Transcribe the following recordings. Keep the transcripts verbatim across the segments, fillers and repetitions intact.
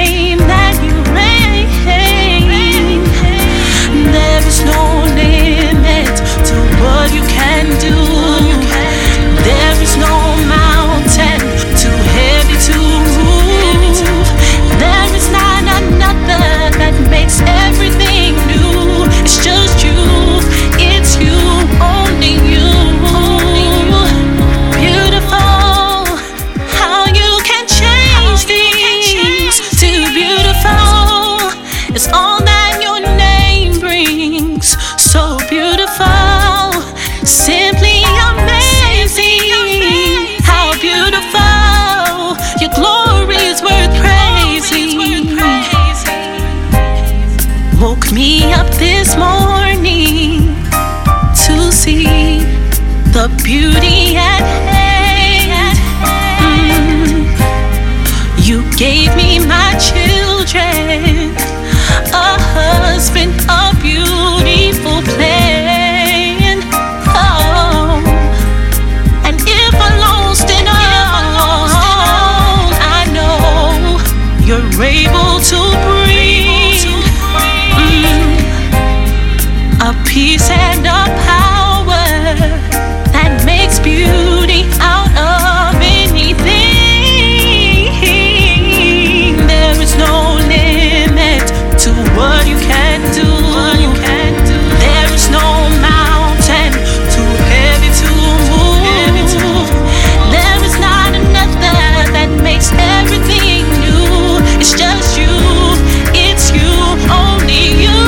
name that you reign. There is no limit to what you can do. There is no mountain too heavy to move. There is not another that makes everything new. It's just you, it's you, only you. Beautiful, how you can change things to beautiful. It's all that your name brings. So beautiful, simply amazing. How beautiful, your glory is worth praising. Woke me up this morning to see the beauty at hand. Mm. You gave me my children, a husband, a beautiful plan. Oh, and if I'm lost and alone, I know you're able to bring mm, a peace and a power that makes beauty out of anything. There is no limit to what you can do. There is no mountain too heavy to move. There is not another that makes everything new. It's just you, it's you, only you.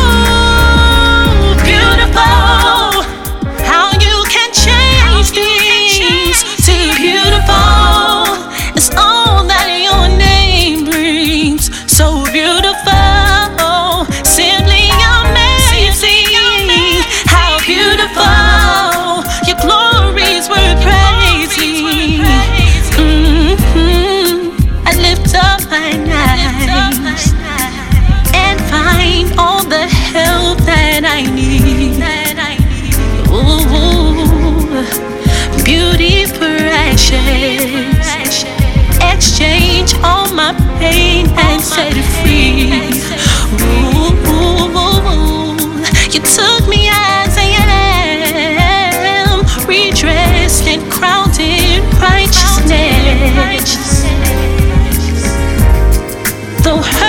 Beautiful, how you can change things to beautiful. It's all that your name brings. So beautiful, simply amazing. How beautiful, your glory is worth praising. Mm-hmm. I lift up my eyes and find all the help that I need. Ooh, beauty precious, exchange all my pain and set it free. Ooh, you took me as I am, redressed and crowned in righteousness. Though